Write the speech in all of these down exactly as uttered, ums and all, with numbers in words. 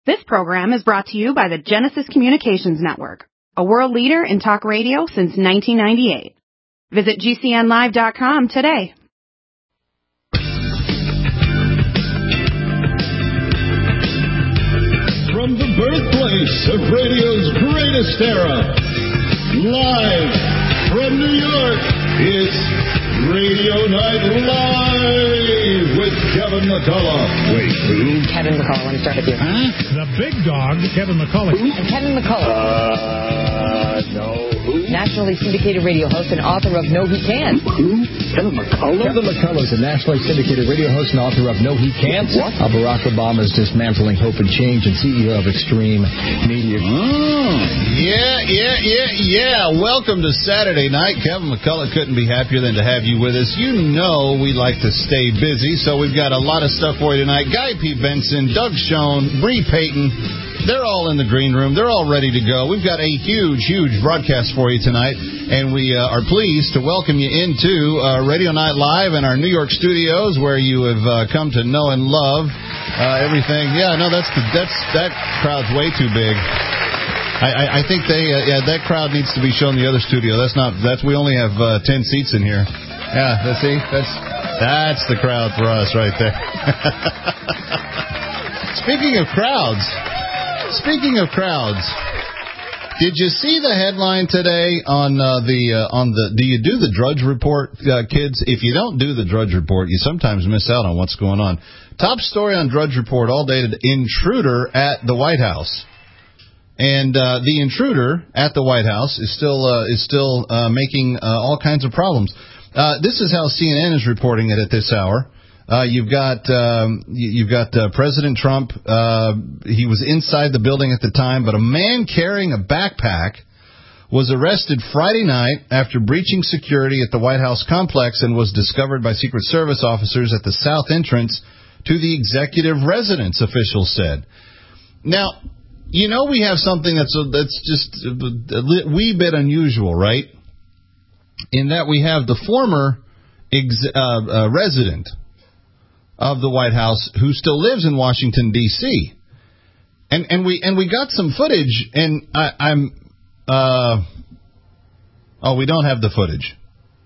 This program is brought to you by the Genesis Communications Network, a world leader in talk radio since nineteen ninety-eight. Visit G C N live dot com today. From the birthplace of radio's greatest era, live from New York, it's Radio Night Live with Kevin McCullough. Wait, who? Kevin McCullough. Let me start with you. Huh? The big dog, Kevin McCullough. Who? Kevin McCullough. Uh, no. Who? Nationally syndicated radio host and author of No He Can't. Who? Kevin McCullough? Kevin McCullough is a nationally syndicated radio host and author of No He Can't. What? Uh, Barack Obama's Dismantling Hope and Change and C E O of Extreme Media. Oh. Yeah, yeah, yeah, yeah. Welcome to Saturday night. Kevin McCullough couldn't be happier than to have you with us. You know we like to stay busy, so we've got a lot of stuff for you tonight. Guy P. Benson, Doug Schoen, Bree Payton, they're all in the green room. They're all ready to go. We've got a huge, huge broadcast for you tonight, and we uh, are pleased to welcome you into uh, Radio Night Live in our New York studios, where you have uh, come to know and love uh, everything. Yeah, no, that's the, that's that crowd's way too big. I, I, I think they uh, yeah that crowd needs to be shown the other studio. That's not that's we only have uh, ten seats in here. Yeah, let's see. That's that's the crowd for us right there. Speaking of crowds, speaking of crowds, did you see the headline today on uh, the uh, on the Do you do the Drudge Report, uh, kids? If you don't do the Drudge Report, you sometimes miss out on what's going on. Top story on Drudge Report, all dated: intruder at the White House. And uh, the intruder at the White House is still uh, is still uh, making uh, all kinds of problems. Uh, this is how C N N is reporting it at this hour. Uh, you've got um, you've got uh, President Trump. Uh, he was inside the building at the time, but a man carrying a backpack was arrested Friday night after breaching security at the White House complex and was discovered by Secret Service officers at the south entrance to the executive residence, officials said. Now, you know we have something that's a, that's just a wee bit unusual, right? In that we have the former ex, uh, uh, resident of the White House who still lives in Washington, D C And and we and we got some footage, and I, I'm uh oh we don't have the footage.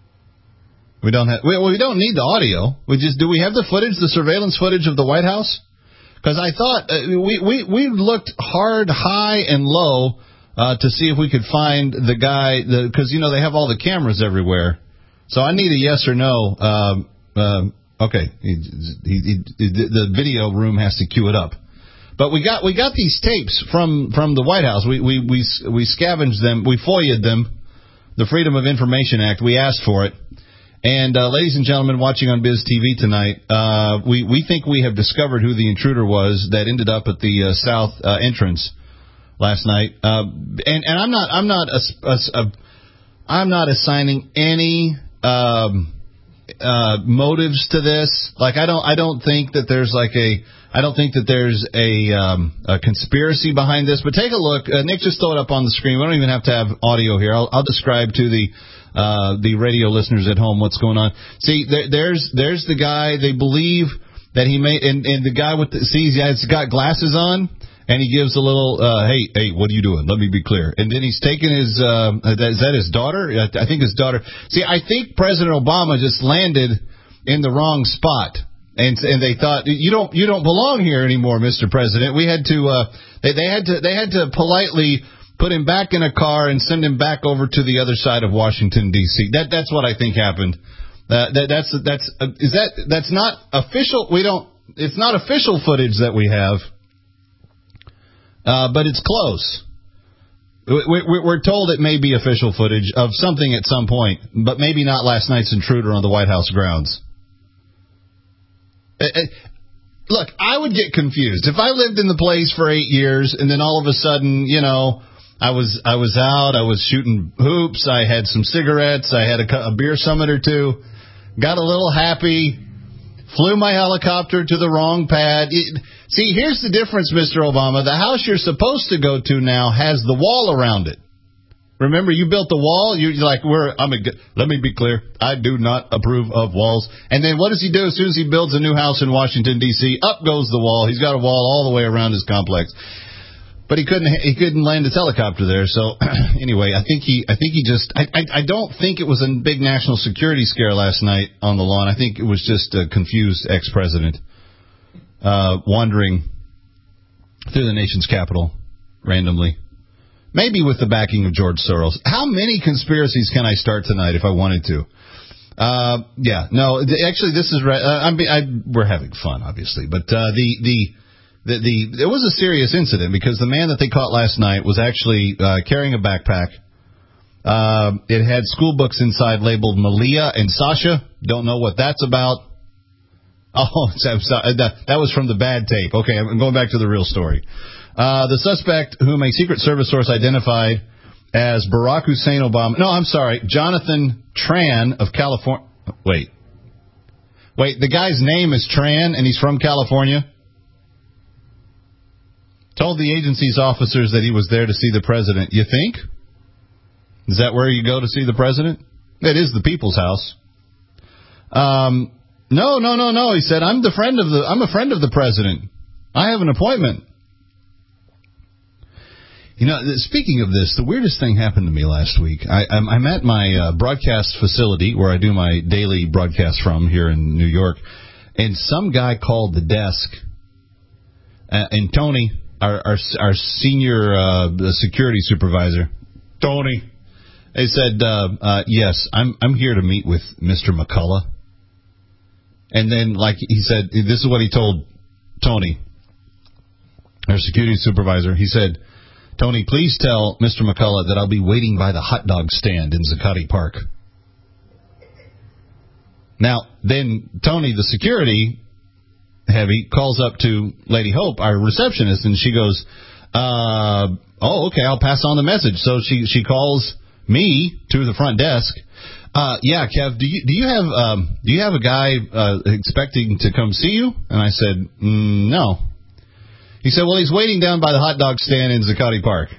We don't have we, we don't need the audio. We just do we have the footage, the surveillance footage of the White House? Because I thought uh, we, we, we looked hard, high, and low uh, to see if we could find the guy, because, you know, they have all the cameras everywhere. So I need a yes or no. Um, um, okay, he, he, he, the video room has to cue it up. But we got we got these tapes from, from the White House. We, we, we, we scavenged them. We FOIA'd them, the Freedom of Information Act. We asked for it. And, uh, ladies and gentlemen watching on Biz T V tonight, uh, we, we think we have discovered who the intruder was that ended up at the uh, south uh, entrance last night. Uh, and, and I'm not I'm not a, a, a, I'm not assigning any um, uh, motives to this. Like I don't I don't think that there's like a I don't think that there's a, um, a conspiracy behind this. But take a look. Uh, Nick just throw it up on the screen. We don't even have to have audio here. I'll, I'll describe to the. Uh, the radio listeners at home, what's going on? See, there, there's there's the guy. They believe that he made, and, and the guy with the sees, yeah, he's got glasses on, and he gives a little, uh, hey, hey, what are you doing? Let me be clear. And then he's taking his, uh, is that his daughter? I think his daughter. See, I think President Obama just landed in the wrong spot, and and they thought you don't you don't belong here anymore, Mister President. We had to, uh, they they had to they had to politely put him back in a car and send him back over to the other side of Washington, D C That that's what I think happened. Uh, that that's that's uh, is that that's not official. We don't. It's not official footage that we have, uh, but it's close. We, we, we're told it may be official footage of something at some point, but maybe not last night's intruder on the White House grounds. Uh, uh, look, I would get confused if I lived in the place for eight years and then all of a sudden, you know. I was I was out. I was shooting hoops. I had some cigarettes. I had a, a beer summit or two. Got a little happy. Flew my helicopter to the wrong pad. It, see, here's the difference, Mister Obama. The house you're supposed to go to now has the wall around it. Remember, you built the wall. You're like, we're. I'm a. Let me be clear. I do not approve of walls. And then what does he do as soon as he builds a new house in Washington D C? Up goes the wall. He's got a wall all the way around his complex. But he couldn't. He couldn't land his helicopter there. So anyway, I think he. I think he just. I, I. I don't think it was a big national security scare last night on the lawn. I think it was just a confused ex-president uh, wandering through the nation's capital randomly. Maybe with the backing of George Soros. How many conspiracies can I start tonight if I wanted to? Uh, yeah, no, actually, this is right. Uh, I'm, I, we're having fun, obviously, but uh, the the the the it was a serious incident because the man that they caught last night was actually uh, carrying a backpack. Uh, it had school books inside labeled Malia and Sasha. Don't know what that's about. Oh, that, that was from the bad tape. Okay, I'm going back to the real story. Uh, the suspect, whom a Secret Service source identified as Barack Hussein Obama... No, I'm sorry. Jonathan Tran of California... Wait. Wait, the guy's name is Tran, and he's from California? Told the agency's officers that he was there to see the president. You think? Is that where you go to see the president? It is the People's House. Um, no, no, no, no. He said, I'm the friend of the... I'm a friend of the president. I have an appointment. You know, speaking of this, the weirdest thing happened to me last week. I, I'm, I'm at my uh, broadcast facility where I do my daily broadcast from here in New York, and some guy called the desk, uh, and Tony, our our, our senior uh, security supervisor, Tony, he said, uh, uh, yes, I'm I'm here to meet with Mister McCullough. And then, like he said, this is what he told Tony, our security supervisor. He said, Tony, please tell Mister McCullough that I'll be waiting by the hot dog stand in Zuccotti Park. Now, then Tony, the security heavy, calls up to Lady Hope, our receptionist, and she goes, uh, oh, okay, I'll pass on the message. So she, she calls me to the front desk. Uh, yeah, Kev, do you, do you have, um, do you have a guy, uh, expecting to come see you? And I said, mm, no. He said, well, he's waiting down by the hot dog stand in Zuccotti Park.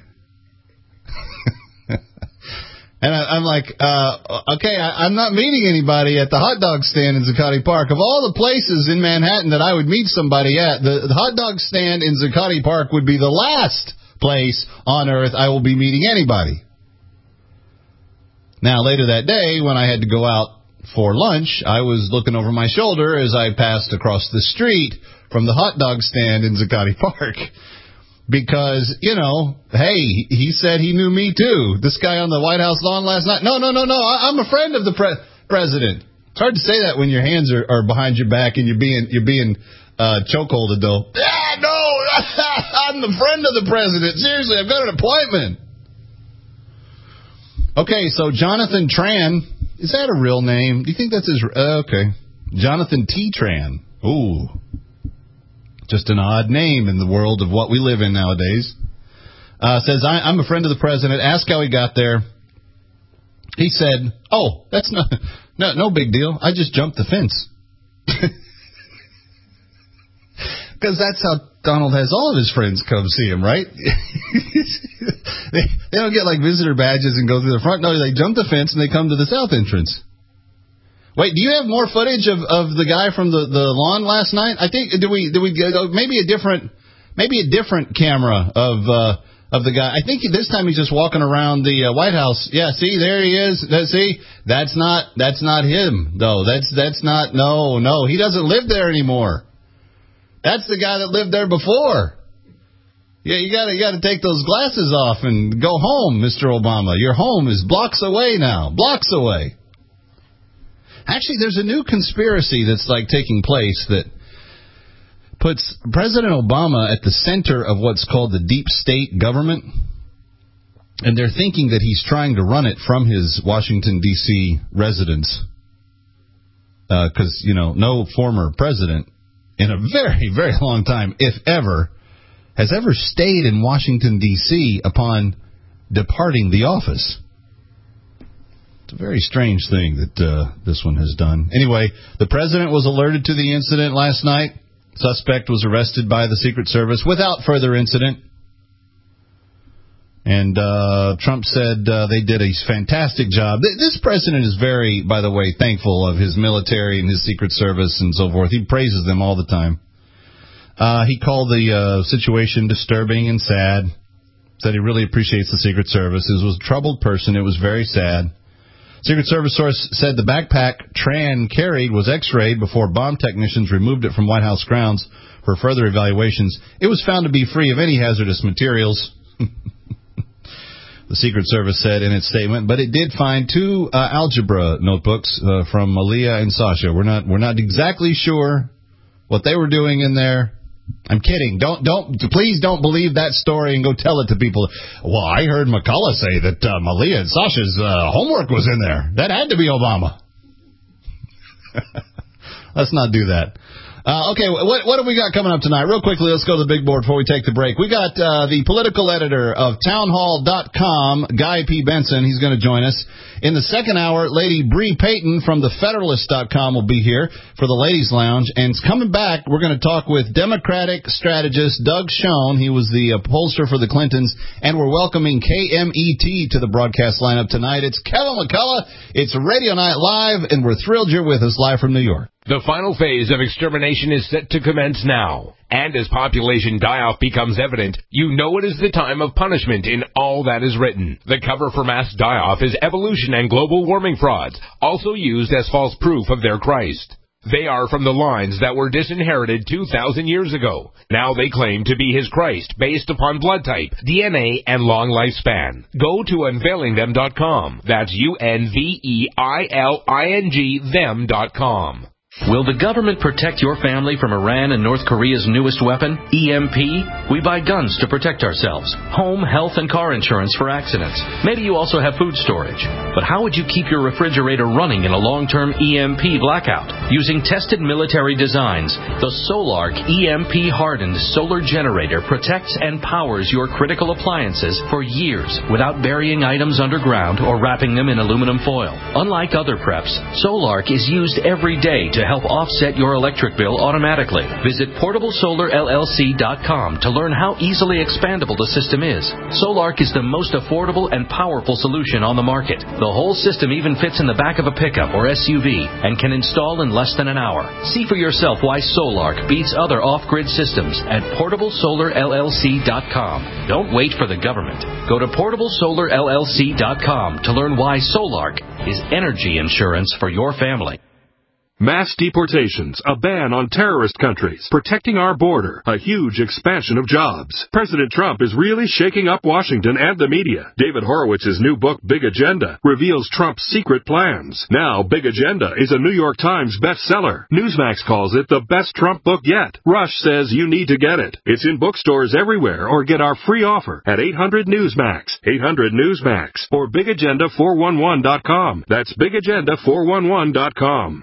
And I, I'm like, uh, okay, I, I'm not meeting anybody at the hot dog stand in Zuccotti Park. Of all the places in Manhattan that I would meet somebody at, the, the hot dog stand in Zuccotti Park would be the last place on earth I will be meeting anybody. Now, later that day, when I had to go out for lunch, I was looking over my shoulder as I passed across the street from the hot dog stand in Zuccotti Park. Because, you know, hey, he said he knew me too. This guy on the White House lawn last night. No, no, no, no, I, I'm a friend of the pre- president. It's hard to say that when your hands are, are behind your back and you're being you're being uh, chokeholded, though. Yeah, no, I'm the friend of the president. Seriously, I've got an appointment. Okay, so Jonathan Tran, is that a real name? Do you think that's his... Uh, okay. Jonathan T. Tran. Ooh. Just an odd name in the world of what we live in nowadays. Uh, says, I, I'm a friend of the president. Ask how he got there. He said, oh, that's not... No, no big deal. I just jumped the fence. Because that's how Donald has all of his friends come see him, right? they, they don't get like visitor badges and go through the front. No, they jump the fence and they come to the south entrance. Wait, do you have more footage of, of the guy from the, the lawn last night? I think do we do we go maybe a different maybe a different camera of uh, of the guy. I think this time he's just walking around the uh, White House. Yeah, see, there he is. See, that's not that's not him though. That's that's not no no. He doesn't live there anymore. That's the guy that lived there before. Yeah, you gotta you gotta take those glasses off and go home, Mister Obama. Your home is blocks away now, blocks away. Actually, there's a new conspiracy that's like taking place that puts President Obama at the center of what's called the deep state government, and they're thinking that he's trying to run it from his Washington D C residence, because uh, you know no former president in a very, very long time, if ever, has ever stayed in Washington, D C upon departing the office. It's a very strange thing that uh, this one has done. Anyway, the president was alerted to the incident last night. Suspect was arrested by the Secret Service without further incident. And uh, Trump said uh, they did a fantastic job. This president is very, by the way, thankful of his military and his Secret Service and so forth. He praises them all the time. Uh, he called the uh, situation disturbing and sad. Said he really appreciates the Secret Service. He was a troubled person. It was very sad. Secret Service source said the backpack Tran carried was x-rayed before bomb technicians removed it from White House grounds for further evaluations. It was found to be free of any hazardous materials. The Secret Service said in its statement, but it did find two uh, algebra notebooks uh, from Malia and Sasha. We're not we're not exactly sure what they were doing in there. I'm kidding. Don't don't please don't believe that story and go tell it to people. Well, I heard McCullough say that uh, Malia and Sasha's uh, homework was in there. That had to be Obama. Let's not do that. Uh, okay, what, what have we got coming up tonight? Real quickly, let's go to the big board before we take the break. We got uh, the political editor of townhall dot com, Guy P. Benson. He's going to join us. In the second hour, Lady Bree Payton from the federalist dot com will be here for the Ladies Lounge. And coming back, we're going to talk with Democratic strategist Doug Schoen. He was the uh, pollster for the Clintons. And we're welcoming K M E T to the broadcast lineup tonight. It's Kevin McCullough. It's Radio Night Live, and we're thrilled you're with us live from New York. The final phase of extermination is set to commence now. And as population die-off becomes evident, you know it is the time of punishment in all that is written. The cover for mass die-off is evolution and global warming frauds, also used as false proof of their Christ. They are from the lines that were disinherited two thousand years ago. Now they claim to be his Christ based upon blood type, D N A, and long lifespan. Go to unveiling them dot com. That's U N V E I L I N G them dot com. Will the government protect your family from Iran and North Korea's newest weapon, E M P? We buy guns to protect ourselves, home, health, and car insurance for accidents. Maybe you also have food storage. But how would you keep your refrigerator running in a long-term E M P blackout? Using tested military designs, the Solark E M P-hardened solar generator protects and powers your critical appliances for years without burying items underground or wrapping them in aluminum foil. Unlike other preps, Solark is used every day to help offset your electric bill automatically. Visit portable solar L L C dot com to learn how easily expandable the system is. Solark is the most affordable and powerful solution on the market. The whole system even fits in the back of a pickup or S U V and can install in less than an hour. See for yourself why Solark beats other off-grid systems at portable solar L L C dot com. Don't wait for the government. Go to portable solar L L C dot com to learn why Solark is energy insurance for your family. Mass deportations, a ban on terrorist countries, protecting our border, a huge expansion of jobs. President Trump is really shaking up Washington and the media. David Horowitz's new book, Big Agenda, reveals Trump's secret plans. Now, Big Agenda is a New York Times bestseller. Newsmax calls it the best Trump book yet. Rush says you need to get it. It's in bookstores everywhere, or get our free offer at eight hundred Newsmax, eight hundred Newsmax, or big agenda four one one dot com. That's big agenda four one one dot com.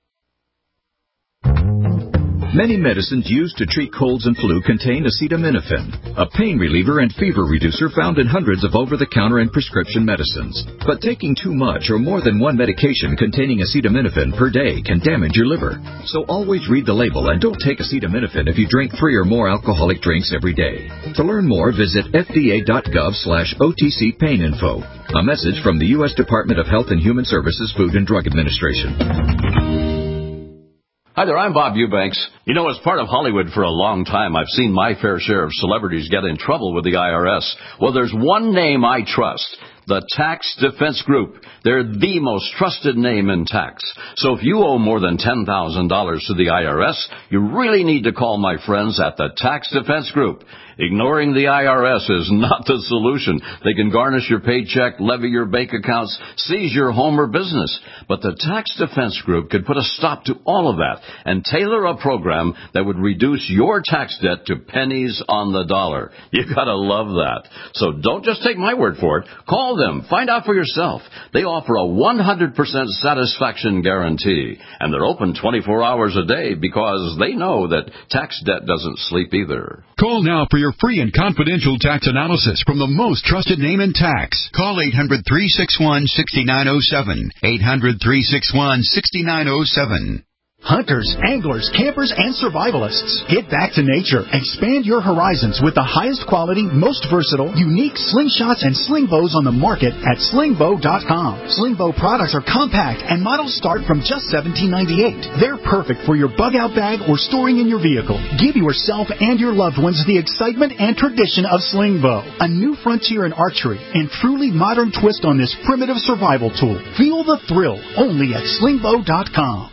Many medicines used to treat colds and flu contain acetaminophen, a pain reliever and fever reducer found in hundreds of over-the-counter and prescription medicines. But taking too much or more than one medication containing acetaminophen per day can damage your liver. So always read the label and don't take acetaminophen if you drink three or more alcoholic drinks every day. To learn more, visit F D A dot gov slash O T C pain info. A message from the U S Department of Health and Human Services Food and Drug Administration. Hi there, I'm Bob Eubanks. You know, as part of Hollywood for a long time, I've seen my fair share of celebrities get in trouble with the I R S. Well, there's one name I trust. The Tax Defense Group. They're the most trusted name in tax. So if you owe more than ten thousand dollars to the I R S, you really need to call my friends at the Tax Defense Group. Ignoring the I R S is not the solution. They can garnish your paycheck, levy your bank accounts, seize your home or business. But the Tax Defense Group could put a stop to all of that and tailor a program that would reduce your tax debt to pennies on the dollar. You gotta love that. So don't just take my word for it. Call them. Find out for yourself. They offer a one hundred percent satisfaction guarantee. And they're open twenty-four hours a day because they know that tax debt doesn't sleep either. Call now for your free and confidential tax analysis from the most trusted name in tax. Call eight hundred, three six one, six nine zero seven. eight hundred, three six one, six nine zero seven. Hunters, anglers, campers, and survivalists. Get back to nature. Expand your horizons with the highest quality, most versatile, unique slingshots and sling bows on the market at sling bow dot com. Sling bow products are compact and models start from just seventeen ninety-eight. They're perfect for your bug-out bag or storing in your vehicle. Give yourself and your loved ones the excitement and tradition of sling bow. A new frontier in archery and truly modern twist on this primitive survival tool. Feel the thrill only at sling bow dot com.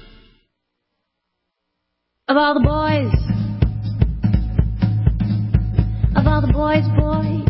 Of all the boys, of all the boys, boys,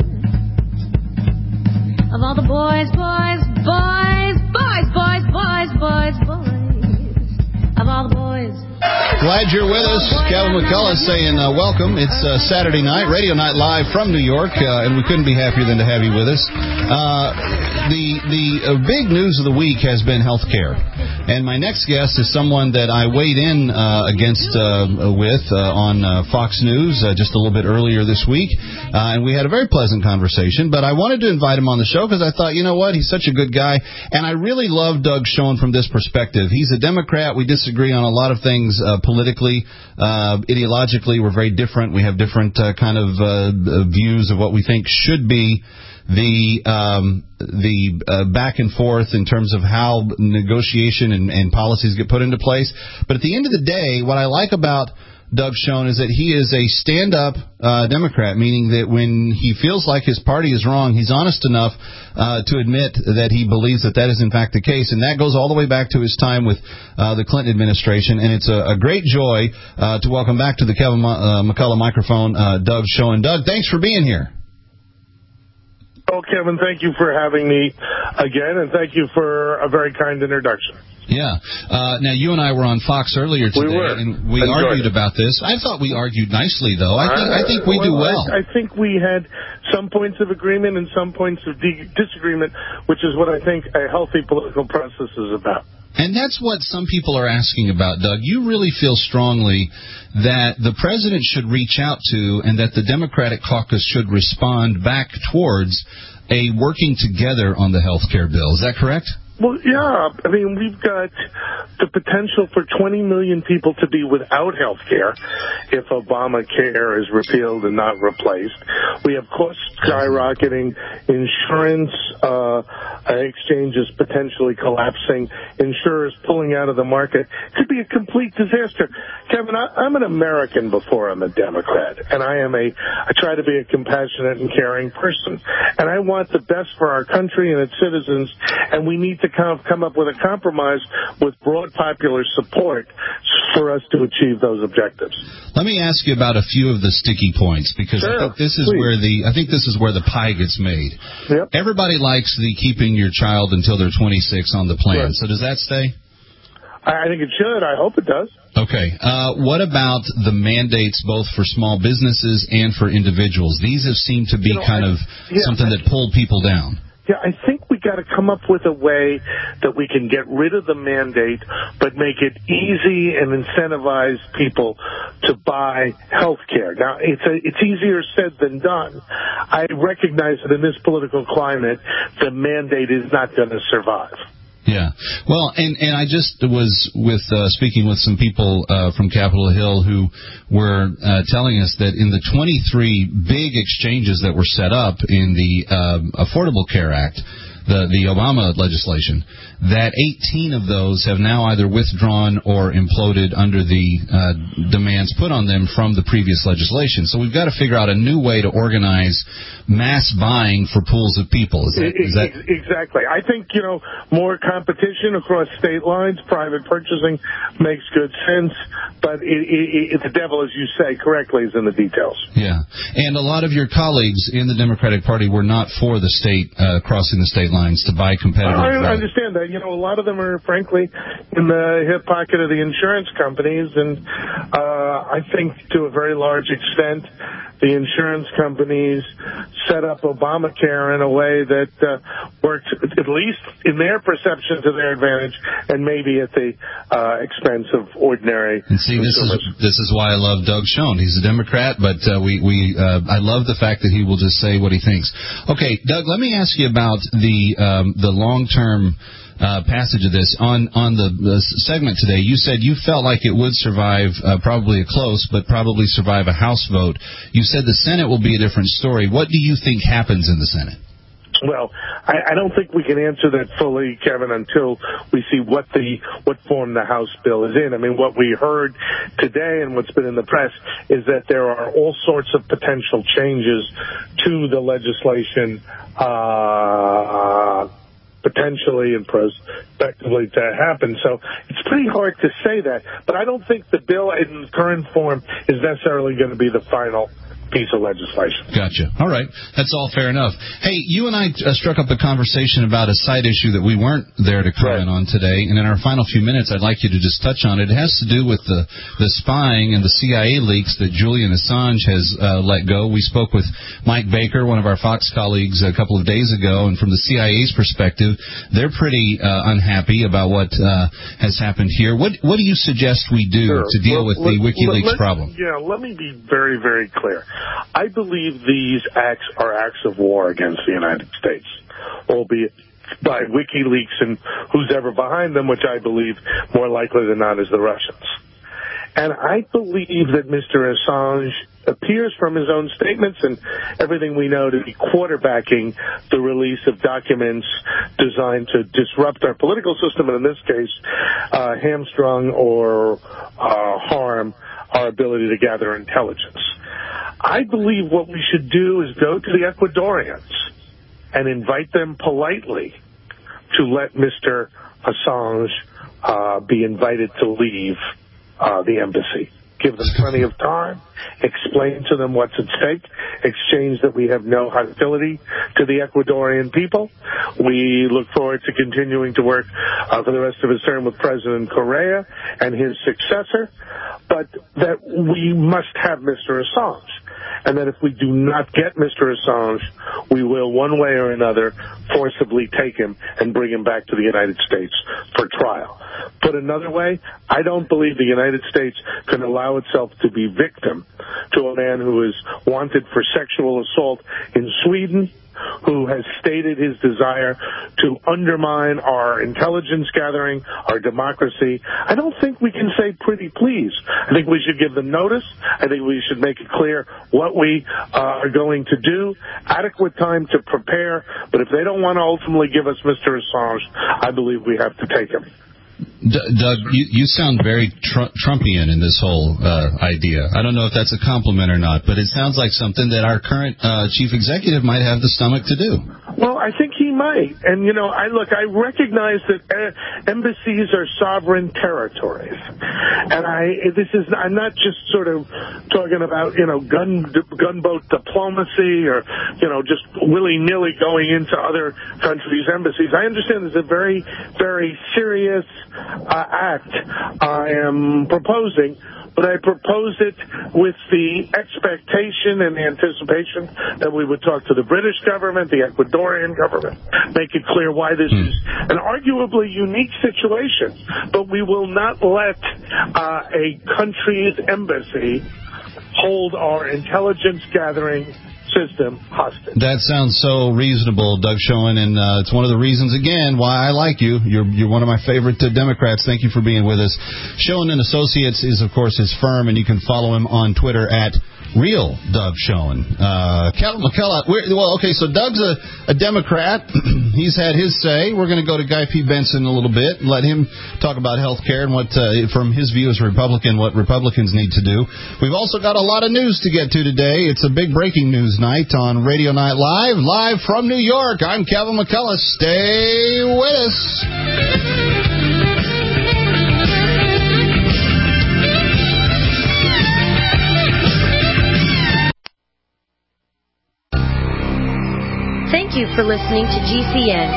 of all the boys, boys, boys, boys, boys, boys, boys, boys, of all the boys. Glad you're with us. Kevin McCullough saying uh, welcome. It's uh, Saturday night, Radio Night Live from New York, uh, and we couldn't be happier than to have you with us. Uh, the the uh, big news of the week has been health care. And my next guest is someone that I weighed in uh, against uh, with uh, on uh, Fox News uh, just a little bit earlier this week, uh, and we had a very pleasant conversation. But I wanted to invite him on the show because I thought, you know what, he's such a good guy, and I really love Doug Schoen from this perspective. He's a Democrat. We disagree on a lot of things uh, politically, uh, ideologically. We're very different. We have different uh, kind of uh, views of what we think should be the um, the uh, back and forth in terms of how negotiation and, and policies get put into place. But at the end of the day, what I like about Doug Schoen is that he is a stand-up uh, Democrat, meaning that when he feels like his party is wrong, he's honest enough uh, to admit that he believes that that is in fact the case. And that goes all the way back to his time with uh, the Clinton administration. And it's a, a great joy uh, to welcome back to the Kevin uh, McCullough microphone uh, Doug Schoen. Doug, thanks for being here. Oh, Kevin, thank you for having me again, and thank you for a very kind introduction. Yeah. Uh, now, you and I were on Fox earlier today, we were. and we Enjoyed argued it. about this. I thought we argued nicely, though. I think, I think we well, do well. I, I think we had some points of agreement and some points of de- disagreement, which is what I think a healthy political process is about. And that's what some people are asking about, Doug. You really feel strongly that the president should reach out to and that the Democratic caucus should respond back towards a working together on the health care bill. Is that correct? Well, yeah. I mean, we've got the potential for twenty million people to be without health care if Obamacare is repealed and not replaced. We have costs skyrocketing, insurance uh, exchanges potentially collapsing, insurers pulling out of the market. It could be a complete disaster. Kevin, I, I'm an American before I'm a Democrat, and I am a, I try to be a compassionate and caring person. And I want the best for our country and its citizens, and we need to come, come up with a compromise with broad popular support for us to achieve those objectives. Let me ask you about a few of the sticky points, because sure, I think this is please. where the I think this is where the pie gets made. Yep. Everybody likes the keeping your child until they're twenty-six on the plan. Right. So does that stay? I think it should. I hope it does. Okay. Uh, what about the mandates both for small businesses and for individuals? These have seemed to be you know, kind I, of yeah, something that pulled people down. Yeah, I think we got to come up with a way that we can get rid of the mandate, but make it easy and incentivize people to buy health care. Now, it's a, it's easier said than done. I recognize that in this political climate, the mandate is not going to survive. Yeah. Well, and, and I just was with uh, speaking with some people uh, from Capitol Hill who were uh, telling us that in the twenty-three big exchanges that were set up in the uh, Affordable Care Act, the, the Obama legislation, that eighteen of those have now either withdrawn or imploded under the uh, demands put on them from the previous legislation. So we've got to figure out a new way to organize mass buying for pools of people. Is that, is that... Exactly. I think, you know, more competition across state lines, private purchasing makes good sense, but it, it, it, the devil, as you say correctly, is in the details. Yeah. And a lot of your colleagues in the Democratic Party were not for the state, uh, crossing the state lines to buy competitive. I, I understand that. You know, a lot of them are, frankly, in the hip pocket of the insurance companies, and uh, I think to a very large extent, the insurance companies set up Obamacare in a way that uh, worked, at least in their perception, to their advantage, and maybe at the uh, expense of ordinary And see, this is this is why I love Doug Schoen. He's a Democrat, but uh, we we uh, I love the fact that he will just say what he thinks. Okay, Doug, let me ask you about the um, the long term uh, passage of this. On on the, the segment today, you said you felt like it would survive uh, probably a close, but probably survive a House vote. You said the Senate will be a different story. What do you think happens in the Senate? Well, I, I don't think we can answer that fully, Kevin, until we see what the what form the House bill is in. I mean, what we heard today and what's been in the press is that there are all sorts of potential changes to the legislation, uh, potentially and prospectively to happen. So it's pretty hard to say that. But I don't think the bill in its current form is necessarily going to be the final piece of legislation. Gotcha. All right. That's all fair enough. Hey, you and I uh, struck up a conversation about a side issue that we weren't there to comment right. on today, and in our final few minutes, I'd like you to just touch on it. It has to do with the, the spying and the C I A leaks that Julian Assange has uh, let go. We spoke with Mike Baker, one of our Fox colleagues, a couple of days ago, and from the C I A's perspective, they're pretty uh, unhappy about what uh, has happened here. What what do you suggest we do sure. to deal well, with the WikiLeaks let, problem? Yeah, let me be very, very clear. I believe these acts are acts of war against the United States, albeit by WikiLeaks and who's ever behind them, which I believe more likely than not is the Russians. And I believe that Mister Assange appears from his own statements and everything we know to be quarterbacking the release of documents designed to disrupt our political system, and in this case, uh, hamstrung or uh, harm our ability to gather intelligence. I believe what we should do is go to the Ecuadorians and invite them politely to let Mister Assange uh, be invited to leave uh, the embassy. Give them plenty of time, explain to them what's at stake, exchange that we have no hostility to the Ecuadorian people. We look forward to continuing to work uh, for the rest of his term with President Correa and his successor, but that we must have Mister Assange. And that if we do not get Mister Assange, we will, one way or another, forcibly take him and bring him back to the United States for trial. Put another way, I don't believe the United States can allow itself to be victim to a man who is wanted for sexual assault in Sweden, who has stated his desire to undermine our intelligence gathering, our democracy. I don't think we can say pretty please. I think we should give them notice. I think we should make it clear what we uh, are going to do, adequate time to prepare. But if they don't want to ultimately give us Mister Assange, I believe we have to take him. D- Doug, you, you sound very tr- Trumpian in this whole uh, idea. I don't know if that's a compliment or not, but it sounds like something that our current uh, chief executive might have the stomach to do. Well, I think he might. And, you know, I look, I recognize that uh, embassies are sovereign territories. And I, this is, I'm not just sort of talking about, you know, gun, gunboat diplomacy or, you know, just willy-nilly going into other countries' embassies. I understand this is a very, very serious uh, act I am proposing, but I propose it with the expectation and anticipation that we would talk to the British government, the Ecuadorian government, make it clear why this is an arguably unique situation, but we will not let uh, a country's embassy hold our intelligence gathering system hostage. That sounds so reasonable, Doug Schoen, and uh, it's one of the reasons, again, why I like you. You're you're one of my favorite uh, Democrats. Thank you for being with us. Schoen and Associates is, of course, his firm, and you can follow him on Twitter at Real Doug Schoen. Uh, Kevin McCullough, we're, well, okay, so Doug's a, a Democrat. He's had his say. We're going to go to Guy P. Benson a little bit and let him talk about health care and what, uh, from his view as a Republican, what Republicans need to do. We've also got a lot of news to get to today. It's a big breaking news night on Radio Night Live, live from New York. I'm Kevin McCullough. Stay with us. Thank you for listening to G C N.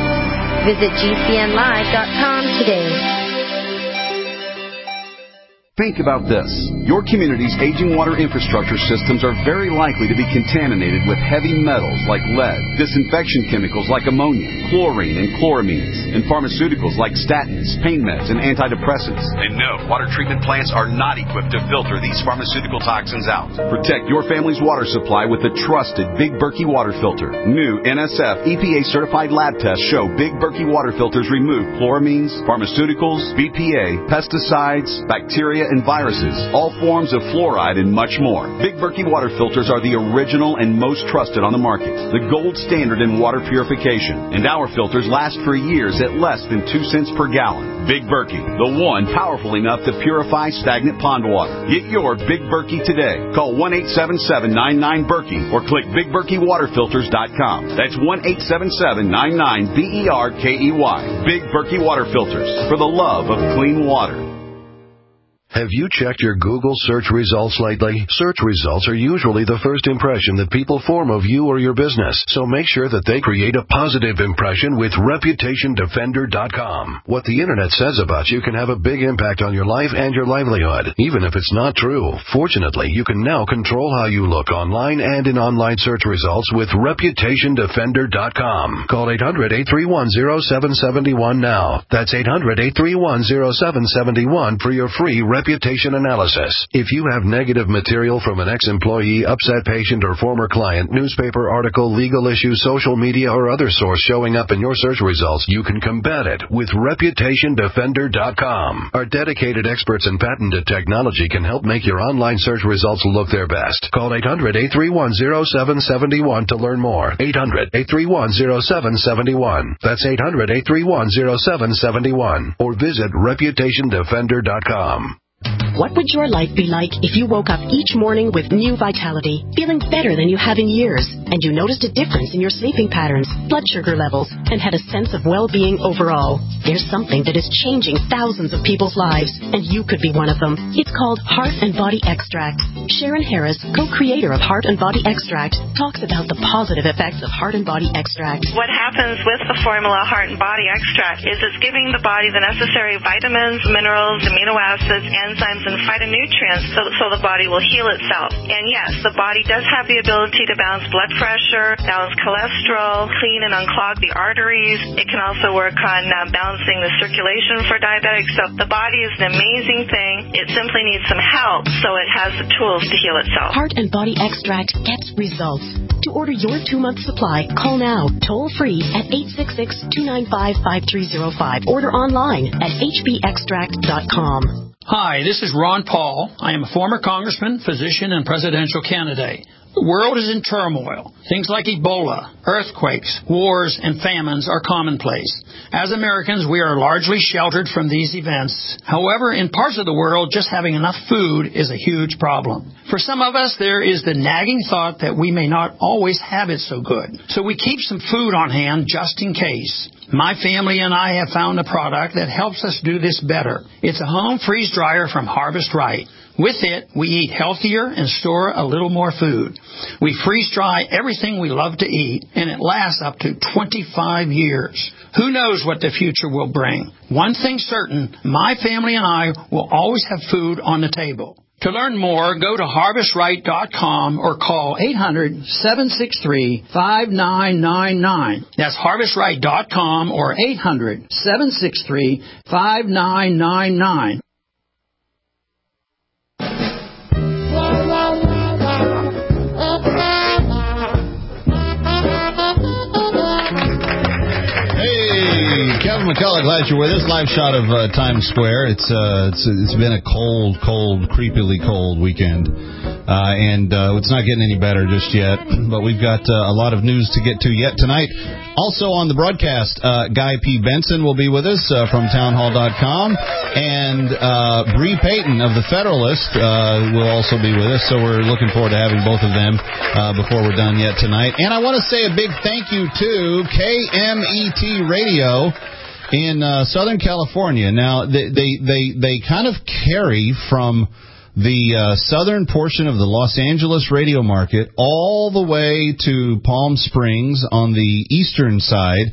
Visit G C N live dot com today. Think about this. Your community's aging water infrastructure systems are very likely to be contaminated with heavy metals like lead, disinfection chemicals like ammonia, chlorine and chloramines, and pharmaceuticals like statins, pain meds, and antidepressants. And no, water treatment plants are not equipped to filter these pharmaceutical toxins out. Protect your family's water supply with the trusted Big Berkey water filter. New N S F E P A-certified lab tests show Big Berkey water filters remove chloramines, pharmaceuticals, B P A, pesticides, bacteria, and viruses, all forms of fluoride, and much more. Big Berkey water filters are the original and most trusted on the market, the gold standard in water purification, and our filters last for years at less than two cents per gallon. Big Berkey, the one powerful enough to purify stagnant pond water. Get your Big Berkey today. Call one eight seven seven, nine nine, Berkey or click big berkey water filters dot com. That's one eight seven seven, nine nine, B E R K E Y. Big Berkey water filters, for the love of clean water. Have you checked your Google search results lately? Search results are usually the first impression that people form of you or your business, so make sure that they create a positive impression with reputation defender dot com. What the internet says about you can have a big impact on your life and your livelihood, even if it's not true. Fortunately, you can now control how you look online and in online search results with reputation defender dot com. Call eight hundred, eight three one, zero seven seven one now. That's eight hundred, eight three one, zero seven seven one for your free reputation analysis. If you have negative material from an ex-employee, upset patient, or former client, newspaper article, legal issue, social media, or other source showing up in your search results, you can combat it with reputation defender dot com. Our dedicated experts in patented technology can help make your online search results look their best. Call eight hundred, eight three one, zero seven seven one to learn more. eight hundred, eight three one, zero seven seven one. That's eight hundred, eight three one, zero seven seven one. Or visit reputation defender dot com. What would your life be like if you woke up each morning with new vitality, feeling better than you have in years, and you noticed a difference in your sleeping patterns, blood sugar levels, and had a sense of well-being overall? There's something that is changing thousands of people's lives, and you could be one of them. It's called Heart and Body Extract. Sharon Harris, co-creator of Heart and Body Extract, talks about the positive effects of Heart and Body Extract. What happens with the formula Heart and Body Extract is it's giving the body the necessary vitamins, minerals, amino acids, enzymes, and phytonutrients so, so the body will heal itself. And yes, the body does have the ability to balance blood pressure, balance cholesterol, clean and unclog the arteries. It can also work on uh, balancing the circulation for diabetics. So the body is an amazing thing. It simply needs some help so it has the tools to heal itself. Heart and Body Extract gets results. To order your two-month supply, call now, toll-free at eight six six, two nine five, five three zero five. Order online at h b extract dot com. Hi, this is Ron Paul. I am a former congressman, physician, and presidential candidate. The world is in turmoil. Things like Ebola, earthquakes, wars, and famines are commonplace. As Americans, we are largely sheltered from these events. However, in parts of the world, just having enough food is a huge problem. For some of us, there is the nagging thought that we may not always have it so good. So we keep some food on hand just in case. My family and I have found a product that helps us do this better. It's a home freeze dryer from Harvest Right. With it, we eat healthier and store a little more food. We freeze dry everything we love to eat, and it lasts up to twenty-five years. Who knows what the future will bring? One thing certain, my family and I will always have food on the table. To learn more, go to harvest right dot com or call eight hundred, seven six three, five nine nine nine. That's harvest right dot com or eight hundred, seven six three, five nine nine nine. Kevin McCullough, glad you're with us. Live shot of uh, Times Square. It's uh, it's it's been a cold, cold, creepily cold weekend, uh, and uh, it's not getting any better just yet. But we've got uh, a lot of news to get to yet tonight. Also on the broadcast, uh, Guy P. Benson will be with us uh, from townhall dot com, and uh, Bree Payton of the Federalist uh, will also be with us. So we're looking forward to having both of them uh, before we're done yet tonight. And I want to say a big thank you to K M E T Radio in uh, Southern California. Now, they, they, they, they kind of carry from the uh, southern portion of the Los Angeles radio market all the way to Palm Springs on the eastern side,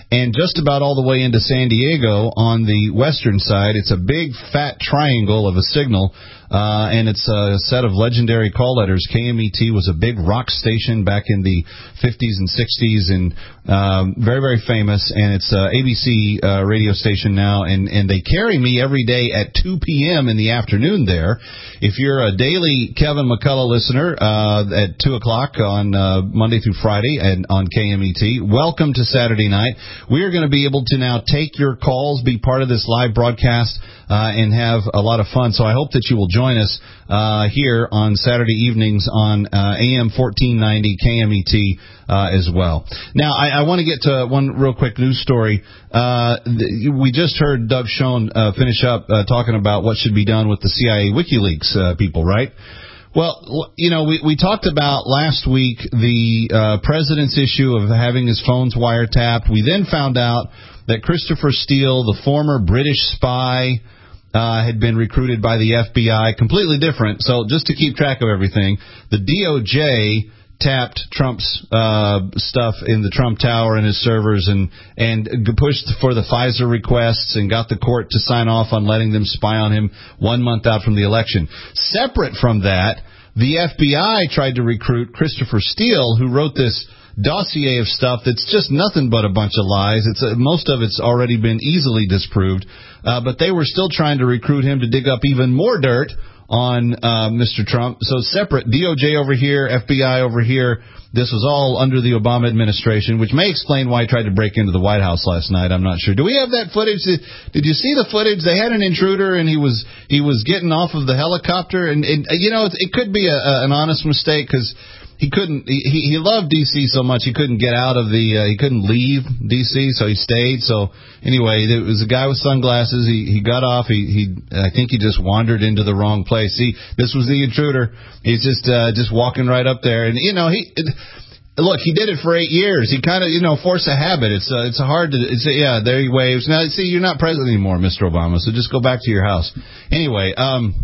and just about all the way into San Diego on the western side. It's a big, fat triangle of a signal, uh, and it's a set of legendary call letters. K M E T was a big rock station back in the fifties and sixties, and um, very, very famous, and it's an A B C uh, radio station now, and, and they carry me every day at two p.m. in the afternoon there. If you're a daily Kevin McCullough listener uh, at two o'clock on uh, Monday through Friday and on K M E T, welcome to Saturday night. We are going to be able to now take your calls, be part of this live broadcast, uh, and have a lot of fun. So I hope that you will join us uh, here on Saturday evenings on uh, A M fourteen ninety K M E T uh, as well. Now, I, I want to get to one real quick news story. Uh, th- we just heard Doug Schoen uh, finish up uh, talking about what should be done with the C I A WikiLeaks uh, people, right? Well, you know, we, we talked about last week the uh, president's issue of having his phones wiretapped. We then found out that Christopher Steele, the former British spy, uh, had been recruited by the F B I. Completely different. So just to keep track of everything, the D O J tapped Trump's uh, stuff in the Trump Tower and his servers and, and pushed for the FISA requests and got the court to sign off on letting them spy on him one month out from the election. Separate from that, the F B I tried to recruit Christopher Steele, who wrote this dossier of stuff that's just nothing but a bunch of lies. It's uh, most of it's already been easily disproved, uh, but they were still trying to recruit him to dig up even more dirt on uh, Mister Trump. So separate, D O J over here, F B I over here. This was all under the Obama administration, which may explain why he tried to break into the White House last night. I'm not sure. Do we have that footage? Did, did you see the footage? They had an intruder, and he was he was getting off of the helicopter. And, and you know, it, it could be a, a, an honest mistake because he couldn't. He, he loved D C so much he couldn't get out of the. Uh, he couldn't leave D C, so he stayed. So anyway, there was a guy with sunglasses. He he got off. He he. I think he just wandered into the wrong place. See, this was the intruder. He's just uh, just walking right up there, and you know he. It, Look, he did it for eight years. He kind of, you know, forced a habit. It's uh, it's hard to, it's, yeah, there he waves. Now, see, you're not president anymore, Mister Obama, so just go back to your house. Anyway, um,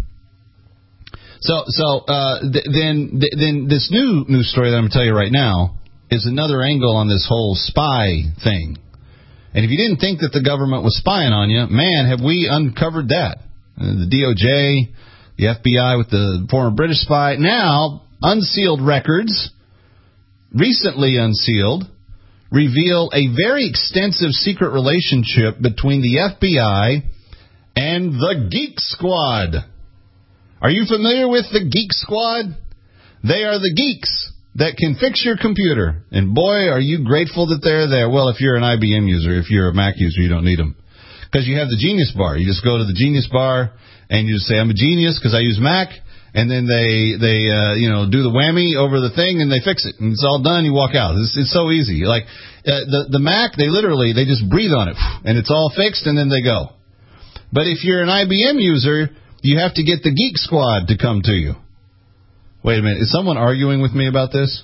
so so uh, th- then th- then this new news story that I'm going to tell you right now is another angle on this whole spy thing. And if you didn't think that the government was spying on you, man, have we uncovered that. Uh, the D O J, the F B I with the former British spy, now unsealed records, recently unsealed, reveal a very extensive secret relationship between the F B I and the Geek Squad. Are you familiar with the Geek Squad? They are the geeks that can fix your computer. And boy, are you grateful that they're there. Well, if you're an I B M user, if you're a Mac user, you don't need them. Because you have the Genius Bar. You just go to the Genius Bar and you just say, I'm a genius because I use Mac. And then they, they uh, you know, do the whammy over the thing, and they fix it. And it's all done, you walk out. It's, it's so easy. Like, uh, the, the Mac, they literally, they just breathe on it, and it's all fixed, and then they go. But if you're an I B M user, you have to get the Geek Squad to come to you. Wait a minute. Is someone arguing with me about this?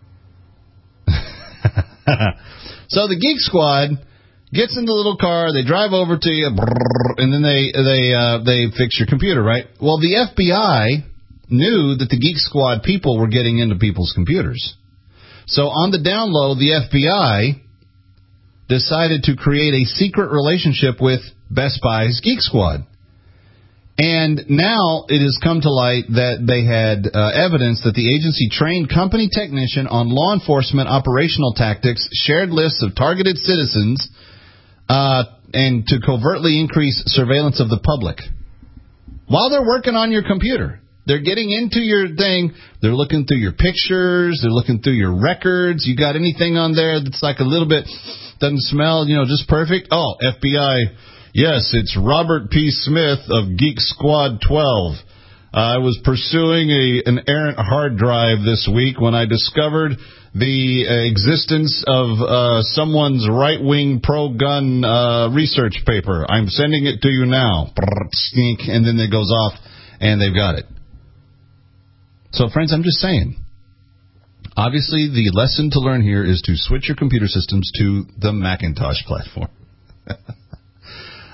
So the Geek Squad gets in the little car, they drive over to you, and then they, they, uh, they fix your computer, right? Well, the F B I knew that the Geek Squad people were getting into people's computers. So on the down low, the F B I decided to create a secret relationship with Best Buy's Geek Squad. And now it has come to light that they had uh, evidence that the agency trained company technician on law enforcement operational tactics, shared lists of targeted citizens, uh, and to covertly increase surveillance of the public while they're working on your computer. They're getting into your thing. They're looking through your pictures. They're looking through your records. You got anything on there that's like a little bit, doesn't smell, you know, just perfect? Oh, F B I, yes, it's Robert P. Smith of Geek Squad twelve. I was pursuing a an errant hard drive this week when I discovered the uh, existence of uh, someone's right-wing pro-gun uh, research paper. I'm sending it to you now. And then it goes off, and they've got it. So, friends, I'm just saying, obviously the lesson to learn here is to switch your computer systems to the Macintosh platform.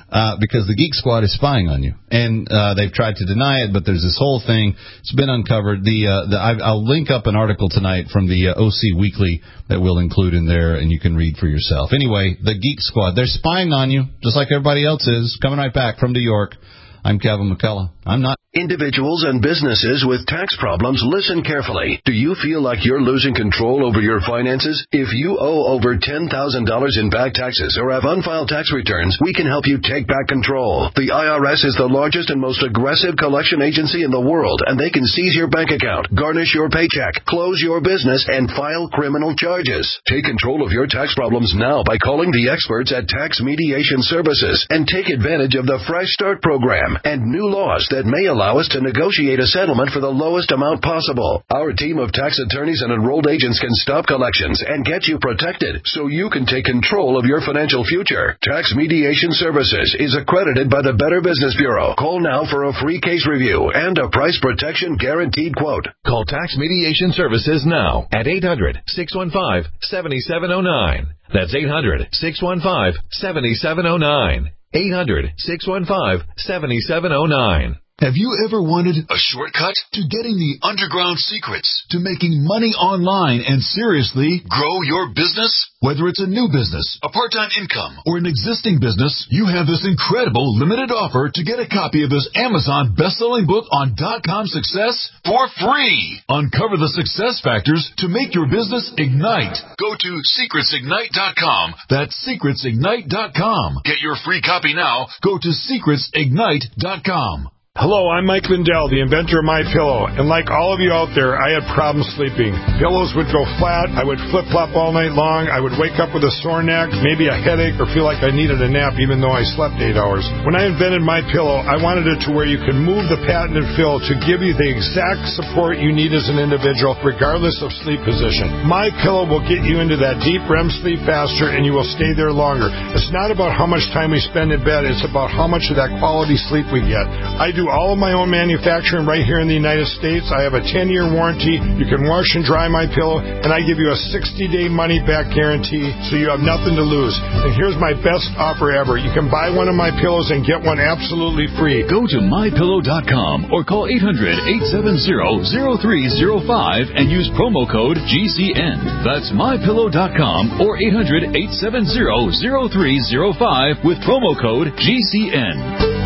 Uh, because the Geek Squad is spying on you, and uh, they've tried to deny it, but there's this whole thing. It's been uncovered. The, uh, the I, I'll link up an article tonight from the uh, O C Weekly that we'll include in there, and you can read for yourself. Anyway, the Geek Squad, they're spying on you, just like everybody else is. Coming right back from New York, I'm Kevin McCullough. I'm not. Individuals and businesses with tax problems, listen carefully. Do you feel like you're losing control over your finances? If you owe over ten thousand dollars in back taxes or have unfiled tax returns, we can help you take back control. The I R S is the largest and most aggressive collection agency in the world, and they can seize your bank account, garnish your paycheck, close your business, and file criminal charges. Take control of your tax problems now by calling the experts at Tax Mediation Services and take advantage of the Fresh Start program and new laws that may allow us to negotiate a settlement for the lowest amount possible. Our team of tax attorneys and enrolled agents can stop collections and get you protected so you can take control of your financial future. Tax Mediation Services is accredited by the Better Business Bureau. Call now for a free case review and a price protection guaranteed quote. Call Tax Mediation Services now at eight hundred, six one five, seven seven zero nine. That's eight hundred, six one five, seven seven zero nine. eight hundred, six one five, seven seven zero nine. Have you ever wanted a shortcut to getting the underground secrets to making money online and seriously grow your business? Whether it's a new business, a part-time income, or an existing business, you have this incredible limited offer to get a copy of this Amazon best-selling book on dot-com success for free. Uncover the success factors to make your business ignite. Go to secrets ignite dot com. That's secrets ignite dot com. Get your free copy now. Go to secrets ignite dot com. Hello, I'm Mike Lindell, the inventor of MyPillow, and like all of you out there, I had problems sleeping. Pillows would go flat, I would flip-flop all night long, I would wake up with a sore neck, maybe a headache, or feel like I needed a nap even though I slept eight hours. When I invented MyPillow, I wanted it to where you could move the patented fill to give you the exact support you need as an individual, regardless of sleep position. MyPillow will get you into that deep R E M sleep faster, and you will stay there longer. It's not about how much time we spend in bed, it's about how much of that quality sleep we get. I do all of my own manufacturing right here in the United States. I have a ten-year warranty. You can wash and dry my pillow, and I give you a sixty-day money-back guarantee, so you have nothing to lose. And here's my best offer ever. You can buy one of my pillows and get one absolutely free. Go to my pillow dot com or call eight hundred, eight seven zero, zero three zero five and use promo code G C N. That's my pillow dot com or eight hundred, eight seven zero, zero three zero five with promo code G C N.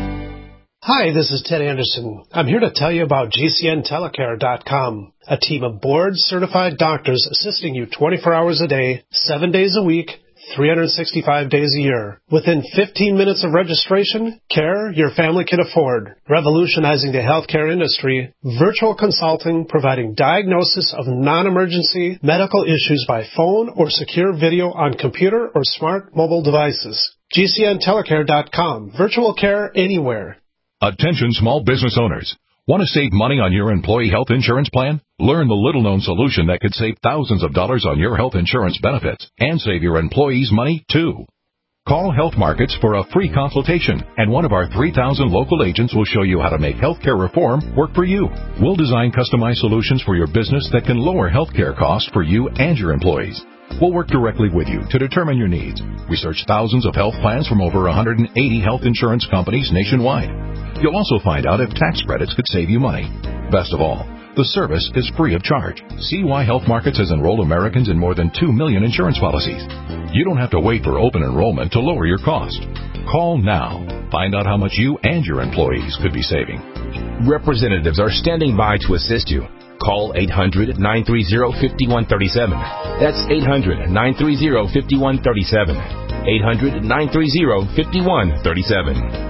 Hi, this is Ted Anderson. I'm here to tell you about G C N telecare dot com, a team of board-certified doctors assisting you twenty-four hours a day, seven days a week, three hundred sixty-five days a year. Within fifteen minutes of registration, care your family can afford. Revolutionizing the healthcare industry, virtual consulting providing diagnosis of non-emergency medical issues by phone or secure video on computer or smart mobile devices. G C N telecare dot com. Virtual care anywhere. Attention small business owners. Want to save money on your employee health insurance plan? Learn the little-known solution that could save thousands of dollars on your health insurance benefits and save your employees money, too. Call Health Markets for a free consultation, and one of our three thousand local agents will show you how to make healthcare reform work for you. We'll design customized solutions for your business that can lower healthcare costs for you and your employees. We'll work directly with you to determine your needs. Research thousands of health plans from over one hundred eighty health insurance companies nationwide. You'll also find out if tax credits could save you money. Best of all, the service is free of charge. See why Health Markets has enrolled Americans in more than two million insurance policies. You don't have to wait for open enrollment to lower your cost. Call now. Find out how much you and your employees could be saving. Representatives are standing by to assist you. Call eight hundred, nine three zero, five one three seven. That's eight hundred, nine three zero, five one three seven. eight hundred, nine three zero, five one three seven.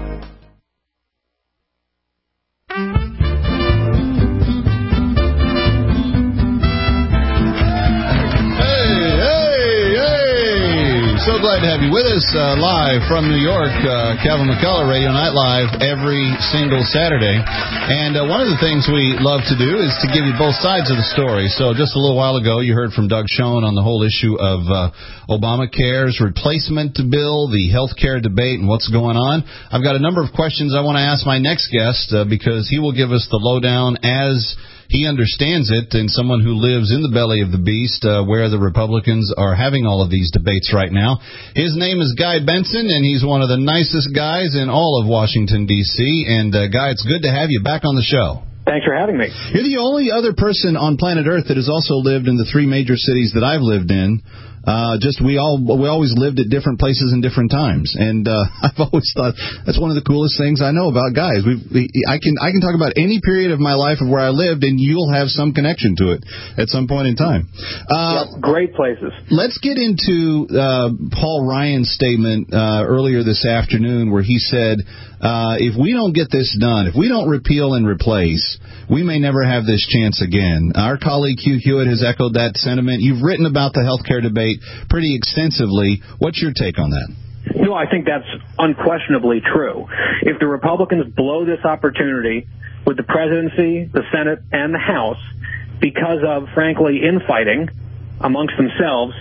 So glad to have you with us uh, live from New York. uh, Kevin McCullough, Radio Night Live, every single Saturday. And uh, one of the things we love to do is to give you both sides of the story. So just a little while ago, you heard from Doug Schoen on the whole issue of uh, Obamacare's replacement bill, the health care debate, and what's going on. I've got a number of questions I want to ask my next guest uh, because he will give us the lowdown as he understands it, and someone who lives in the belly of the beast, uh, where the Republicans are having all of these debates right now. His name is Guy Benson, and he's one of the nicest guys in all of Washington, D C And, uh, Guy, it's good to have you back on the show. Thanks for having me. You're the only other person on planet Earth that has also lived in the three major cities that I've lived in. Uh, just we all we always lived at different places and different times, and uh, I've always thought that's one of the coolest things I know about guys. We, we I can I can talk about any period of my life of where I lived, and you'll have some connection to it at some point in time. Uh, yep, great places. Let's get into uh, Paul Ryan's statement uh, earlier this afternoon, where he said, uh, "If we don't get this done, if we don't repeal and replace, we may never have this chance again." Our colleague Hugh Hewitt has echoed that sentiment. You've written about the health care debate pretty extensively. What's your take on that? No, I think that's unquestionably true. If the Republicans blow this opportunity with the presidency, the Senate, and the House because of, frankly, infighting amongst themselves,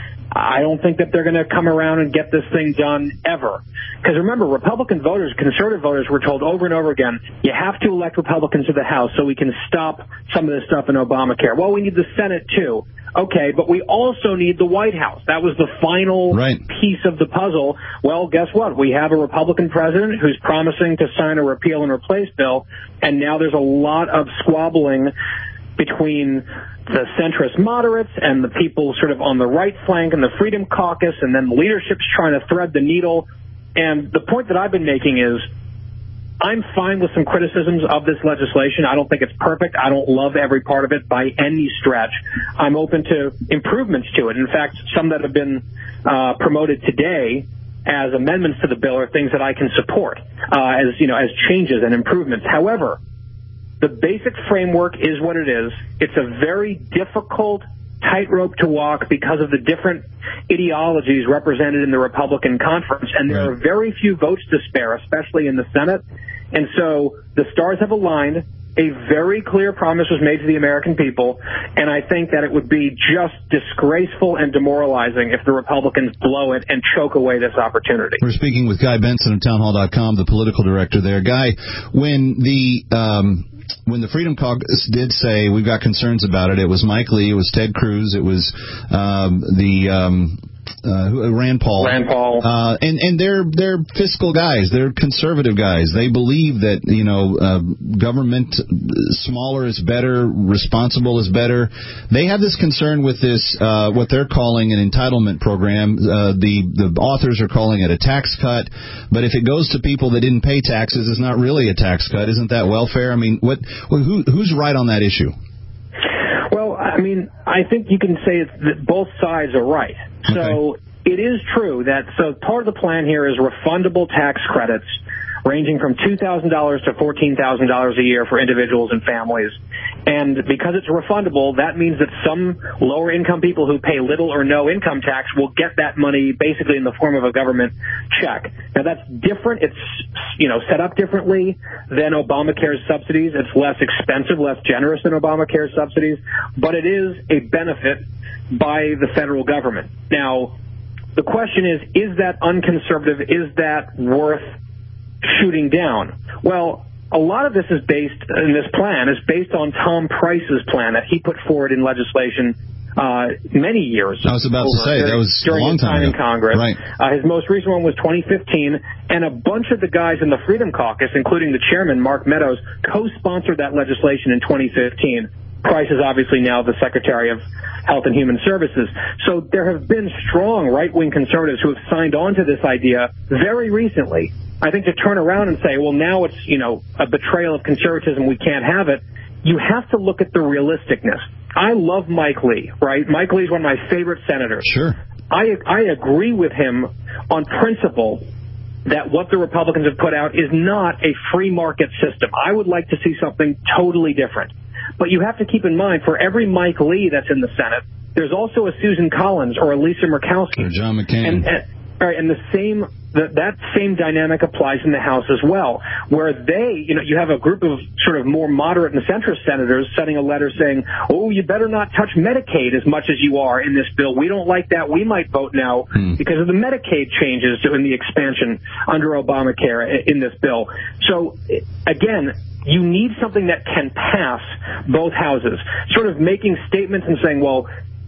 I don't think that they're going to come around and get this thing done ever. Because remember, Republican voters, conservative voters were told over and over again, you have to elect Republicans to the House so we can stop some of this stuff in Obamacare. Well, we need the Senate, too. Okay, but we also need the White House. That was the final right. piece of the puzzle. Well, guess what? We have a Republican president who's promising to sign a repeal and replace bill, and now there's a lot of squabbling between the centrist moderates and the people sort of on the right flank and the Freedom Caucus, and then leadership's trying to thread the needle. And the point that I've been making is I'm fine with some criticisms of this legislation. I don't think it's perfect. I don't love every part of it by any stretch. I'm open to improvements to it. In fact, some that have been uh, promoted today as amendments to the bill are things that I can support uh, as, you know, as changes and improvements. However, the basic framework is what it is. It's a very difficult tightrope to walk because of the different ideologies represented in the Republican conference, and there are very few votes to spare, especially in the Senate. And so the stars have aligned. A very clear promise was made to the American people, and I think that it would be just disgraceful and demoralizing if the Republicans blow it and choke away this opportunity. We're speaking with Guy Benson of townhall dot com, the political director there. Guy, when the um, when the Freedom Caucus did say we've got concerns about it, it was Mike Lee, it was Ted Cruz, it was um, the um, uh, Rand Paul. Rand Paul. Uh, and, and they're, they're fiscal guys. They're conservative guys. They believe that, you know, uh, government smaller is better, responsible is better. They have this concern with this, uh, what they're calling an entitlement program. Uh, the, the authors are calling it a tax cut. But if it goes to people that didn't pay taxes, it's not really a tax cut. Isn't that welfare? I mean, what, who, who's right on that issue? Well, I mean, I think you can say that both sides are right. So it is true that, so part of the plan here is refundable tax credits ranging from two thousand dollars to fourteen thousand dollars a year for individuals and families. And because it's refundable, that means that some lower income people who pay little or no income tax will get that money basically in the form of a government check. Now that's different. It's, you know, set up differently than Obamacare's subsidies. It's less expensive, less generous than Obamacare's subsidies, but it is a benefit by the federal government. Now, the question is, is that unconservative? Is that worth shooting down? Well, a lot of this is based, in this plan, is based on Tom Price's plan that he put forward in legislation uh, many years. I was about over, to say, during, that was a long time, time ago. in Congress. Right. Uh, his most recent one was twenty fifteen, and a bunch of the guys in the Freedom Caucus, including the chairman, Mark Meadows, co-sponsored that legislation in twenty fifteen. Price is obviously now the Secretary of Health and Human Services. So there have been strong right-wing conservatives who have signed on to this idea very recently. I think to turn around and say, well, now it's, you know, a betrayal of conservatism, we can't have it, you have to look at the realisticness. I love Mike Lee, right? Mike Lee is one of my favorite senators. Sure. I, I agree with him on principle that what the Republicans have put out is not a free market system. I would like to see something totally different. But you have to keep in mind, for every Mike Lee that's in the Senate, there's also a Susan Collins or a Lisa Murkowski. Or John McCain. And, and, all right, and the same that that same dynamic applies in the House as well, where they, you know, you have a group of sort of more moderate and centrist senators sending a letter saying, oh, you better not touch Medicaid as much as you are in this bill. We don't like that. We might vote no hmm. because of the Medicaid changes in the expansion under Obamacare in this bill. So, again, you need something that can pass both houses, sort of making statements and saying, well,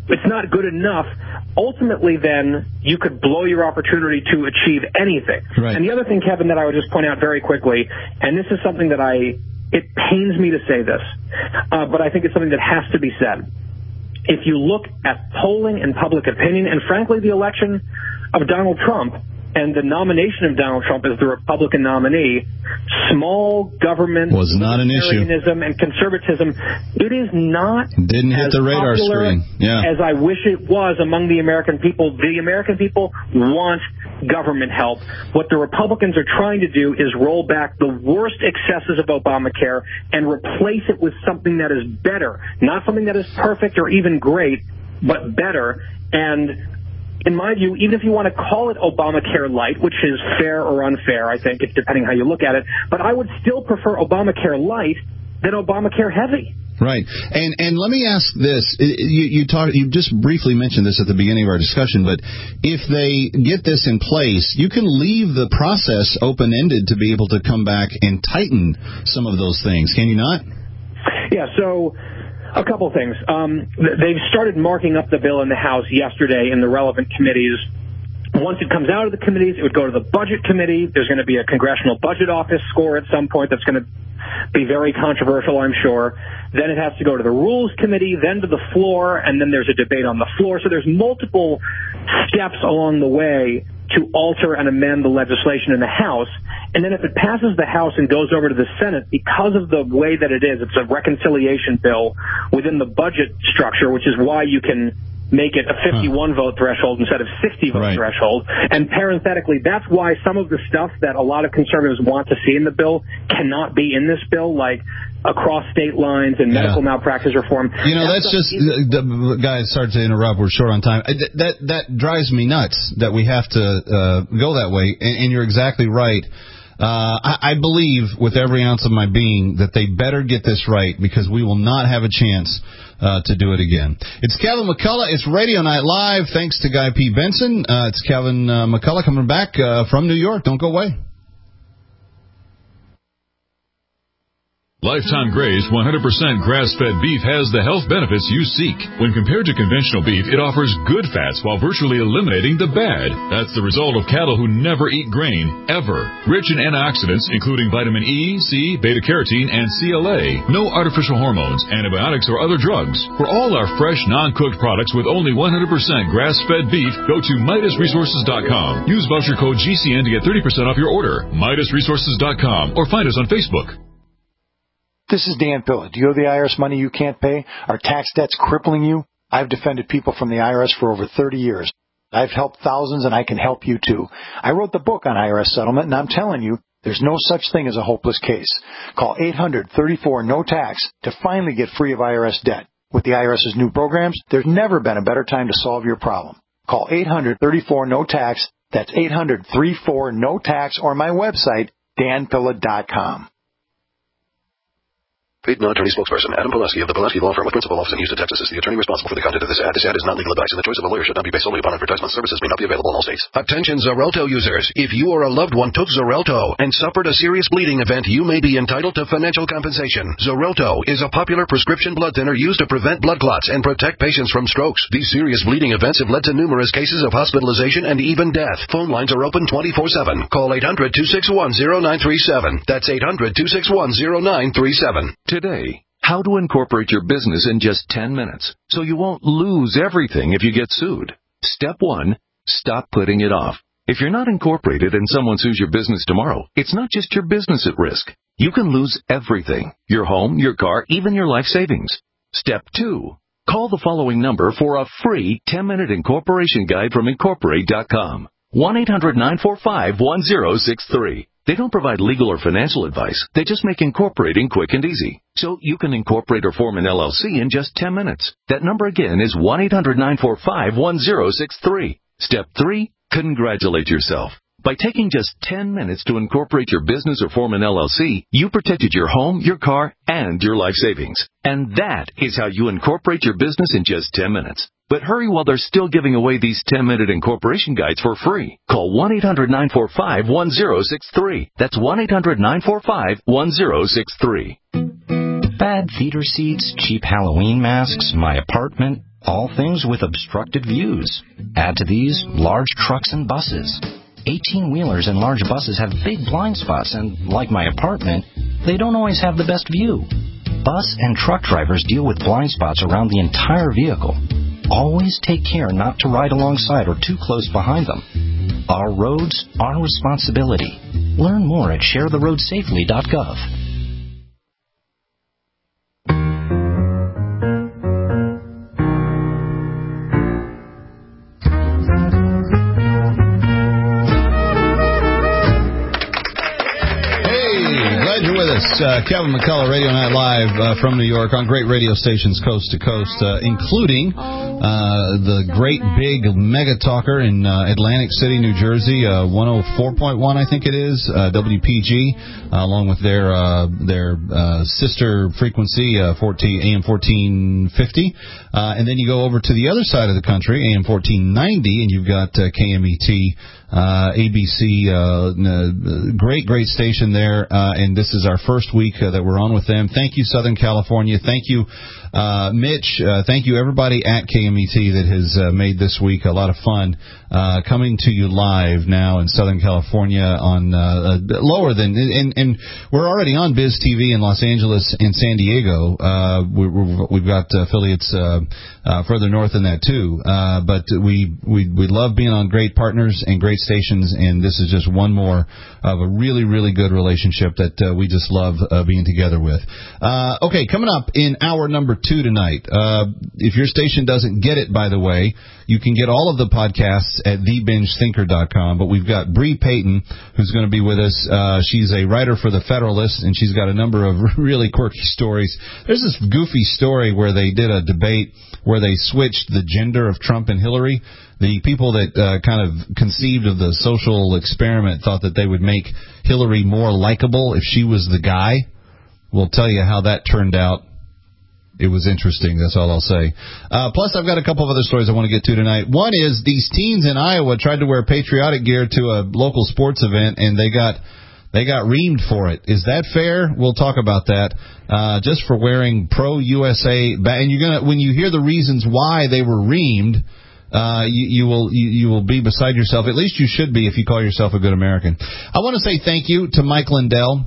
it's not good enough, ultimately then you could blow your opportunity to achieve anything. Right. And the other thing, Kevin, that I would just point out very quickly, and this is something that I, it pains me to say this, uh, but I think it's something that has to be said. If you look at polling and public opinion, and frankly the election of Donald Trump, and the nomination of Donald Trump as the Republican nominee, small government was not an issue. And conservatism, it is not Didn't hit as the radar popular screen. Yeah. as I wish it was among the American people. The American people want government help. What the Republicans are trying to do is roll back the worst excesses of Obamacare and replace it with something that is better. Not something that is perfect or even great, but better. And in my view, even if you want to call it Obamacare light, which is fair or unfair, I think, it's depending how you look at it, but I would still prefer Obamacare light than Obamacare heavy. Right. And and let me ask this. You, you, talk, you just briefly mentioned this at the beginning of our discussion, but if they get this in place, you can leave the process open-ended to be able to come back and tighten some of those things, can you not? Yeah, so a couple things. Um, they've started marking up the bill in the House yesterday in the relevant committees. Once it comes out of the committees, it would go to the Budget Committee. There's going to be a Congressional Budget Office score at some point that's going to be very controversial, I'm sure. Then it has to go to the Rules Committee, then to the floor, and then there's a debate on the floor. So there's multiple steps along the way to alter and amend the legislation in the House. And then if it passes the House and goes over to the Senate, because of the way that it is, it's a reconciliation bill within the budget structure, which is why you can make it a fifty-one vote threshold instead of sixty vote Right. threshold. And parenthetically, that's why some of the stuff that a lot of conservatives want to see in the bill cannot be in this bill, like across state lines and Yeah. medical malpractice reform. You know, that's just, uh, guys, sorry to interrupt, we're short on time. Uh, That that drives me nuts that we have to uh, go that way, and, and you're exactly right. Uh, I, I believe with every ounce of my being that they better get this right, because we will not have a chance uh, to do it again. It's Kevin McCullough. It's Radio Night Live. Thanks to Guy P. Benson. Uh, it's Kevin uh, McCullough coming back uh, from New York. Don't go away. Lifetime Graze one hundred percent grass-fed beef has the health benefits you seek. When compared to conventional beef, it offers good fats while virtually eliminating the bad. That's the result of cattle who never eat grain, ever. Rich in antioxidants, including vitamin E, C, beta-carotene, and C L A. No artificial hormones, antibiotics, or other drugs. For all our fresh, non-cooked products with only one hundred percent grass-fed beef, go to Midas Resources dot com. Use voucher code G C N to get thirty percent off your order. Midas Resources dot com, or find us on Facebook. This is Dan Pilla. Do you owe the I R S money you can't pay? Are tax debts crippling you? I've defended people from the I R S for over thirty years. I've helped thousands, and I can help you too. I wrote the book on I R S settlement, and I'm telling you, there's no such thing as a hopeless case. Call eight hundred thirty-four no tax to finally get free of I R S debt. With the IRS's new programs, there's never been a better time to solve your problem. Call eight hundred thirty-four no tax. That's eight hundred thirty-four no tax, or my website, dan pilla dot com. Paid non-attorney spokesperson Adam Pulaski of the Pulaski Law Firm with principal office in Houston, Texas is the attorney responsible for the content of this ad. This ad is not legal advice, and the choice of a lawyer should not be based solely upon advertisement. Services may not be available in all states. Attention Xarelto users. If you or a loved one took Xarelto and suffered a serious bleeding event, you may be entitled to financial compensation. Xarelto is a popular prescription blood thinner used to prevent blood clots and protect patients from strokes. These serious bleeding events have led to numerous cases of hospitalization and even death. Phone lines are open twenty-four seven. Call eight hundred two six one zero nine three seven. That's eight hundred two six one zero nine three seven. Today, how to incorporate your business in just ten minutes so you won't lose everything if you get sued. Step one, stop putting it off. If you're not incorporated and someone sues your business tomorrow, it's not just your business at risk. You can lose everything: your home, your car, even your life savings. Step two, call the following number for a free ten-minute incorporation guide from Incorporate dot com. one eight hundred nine four five one zero six three. They don't provide legal or financial advice. They just make incorporating quick and easy. So you can incorporate or form an L L C in just ten minutes. That number again is one eight hundred nine four five one zero six three. Step three, congratulate yourself. By taking just ten minutes to incorporate your business or form an L L C, you protected your home, your car, and your life savings. And that is how you incorporate your business in just ten minutes. But hurry while they're still giving away these ten-minute incorporation guides for free. Call one eight hundred nine four five one zero six three. That's one eight hundred nine four five one zero six three. Bad theater seats, cheap Halloween masks, my apartment, all things with obstructed views. Add to these large trucks and buses. eighteen-wheelers and large buses have big blind spots, and like my apartment, they don't always have the best view. Bus and truck drivers deal with blind spots around the entire vehicle. Always take care not to ride alongside or too close behind them. Our roads, our responsibility. Learn more at share the road safely dot gov. Uh, Kevin McCullough, Radio Night Live uh, from New York on great radio stations coast to coast, uh, including uh, the great big mega talker in uh, Atlantic City, New Jersey, uh, one oh four point one, I think it is, uh, W P G, uh, along with their uh, their uh, sister frequency, uh, fourteen, A M fourteen fifty. Uh, and then you go over to the other side of the country, A M fourteen ninety, and you've got uh, K M E T. Uh, A B C, uh, great, great station there, uh, and this is our first week uh, that we're on with them. Thank you, Southern California. Thank you, uh, Mitch. Uh, thank you, everybody at K M E T that has uh, made this week a lot of fun. Uh, coming to you live now in Southern California on uh, uh, lower than, and, and we're already on Biz T V in Los Angeles and San Diego. Uh, we, we've got affiliates uh, uh, further north than that too, uh, but we, we we love being on great partners and great stations, and this is just one more of a really, really good relationship that uh, we just love uh, being together with. Uh, okay, coming up in hour number two tonight. Uh, if your station doesn't get it, by the way, you can get all of the podcasts at the binge thinker dot com, but we've got Bree Payton, who's going to be with us. Uh, she's a writer for The Federalist, and she's got a number of really quirky stories. There's this goofy story where they did a debate where they switched the gender of Trump and Hillary. The people that uh, kind of conceived of the social experiment thought that they would make Hillary more likable if she was the guy. We'll tell you how that turned out. It was interesting, that's all I'll say. Uh, plus, I've got a couple of other stories I want to get to tonight. One is these teens in Iowa tried to wear patriotic gear to a local sports event, and they got they got reamed for it. Is that fair? We'll talk about that. Uh, just for wearing pro-U S A, and you're gonna when you hear the reasons why they were reamed, Uh, you, you will you, you will be beside yourself. At least you should be if you call yourself a good American. I want to say thank you to Mike Lindell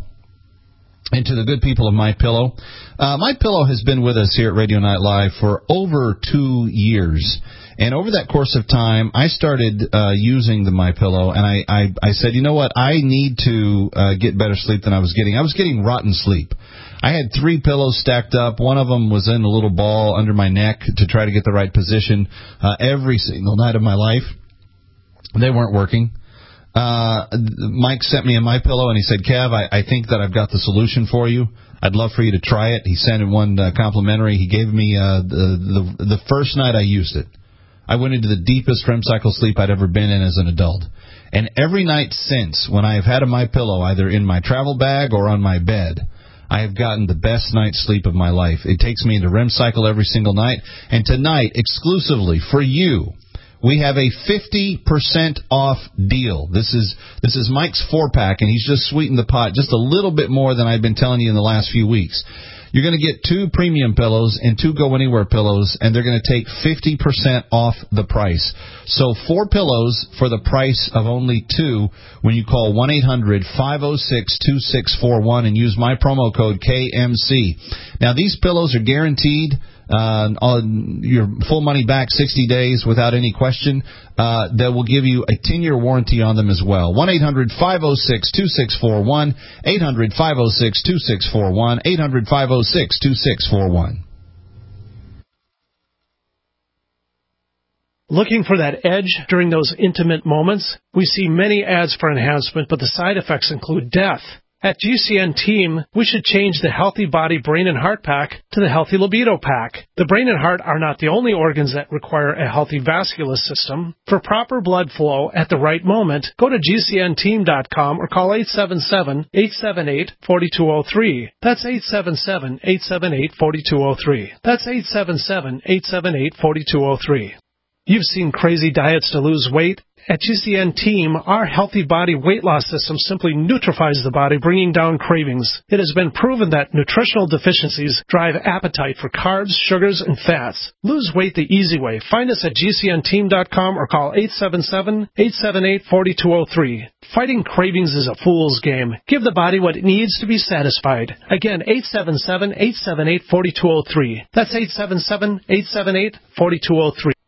and to the good people of MyPillow. Uh, MyPillow has been with us here at Radio Night Live for over two years. And over that course of time, I started uh, using the MyPillow, and I, I, I said, you know what, I need to uh, get better sleep than I was getting. I was getting rotten sleep. I had three pillows stacked up. One of them was in a little ball under my neck to try to get the right position uh, every single night of my life. They weren't working. Uh, Mike sent me a MyPillow, and he said, Kev, I, I think that I've got the solution for you. I'd love for you to try it. He sent it one uh, complimentary. He gave me uh, the, the the first night I used it. I went into the deepest REM cycle sleep I'd ever been in as an adult. And every night since, when I have had a MyPillow, either in my travel bag or on my bed, I have gotten the best night's sleep of my life. It takes me into REM cycle every single night. And tonight, exclusively for you, we have a fifty percent off deal. This is this is Mike's four-pack, and he's just sweetened the pot just a little bit more than I've been telling you in the last few weeks. You're going to get two premium pillows and two go-anywhere pillows, and they're going to take fifty percent off the price. So four pillows for the price of only two when you call one eight hundred five oh six two six four one and use my promo code K M C. Now, these pillows are guaranteed uh, on your full money back sixty days without any question. Uh, that will give you a ten-year warranty on them as well. one eight hundred five oh six two six four one, eight hundred five oh six two six four one, eight hundred five oh six two six four one. Looking for that edge during those intimate moments? We see many ads for enhancement, but the side effects include death. At G C N Team, we should change the Healthy Body Brain and Heart Pack to the Healthy Libido Pack. The brain and heart are not the only organs that require a healthy vascular system. For proper blood flow at the right moment, go to G C N team dot com or call eight seven seven, eight seven eight, four two zero three. That's eight seven seven, eight seven eight, four two zero three. That's eight seven seven, eight seven eight, four two zero three. You've seen crazy diets to lose weight. At G C N Team, our healthy body weight loss system simply neutralizes the body, bringing down cravings. It has been proven that nutritional deficiencies drive appetite for carbs, sugars, and fats. Lose weight the easy way. Find us at G C N team dot com or call eight seven seven, eight seven eight, four two zero three. Fighting cravings is a fool's game. Give the body what it needs to be satisfied. Again, eight seven seven, eight seven eight, four two zero three. That's eight seven seven, eight seven eight, four two zero three.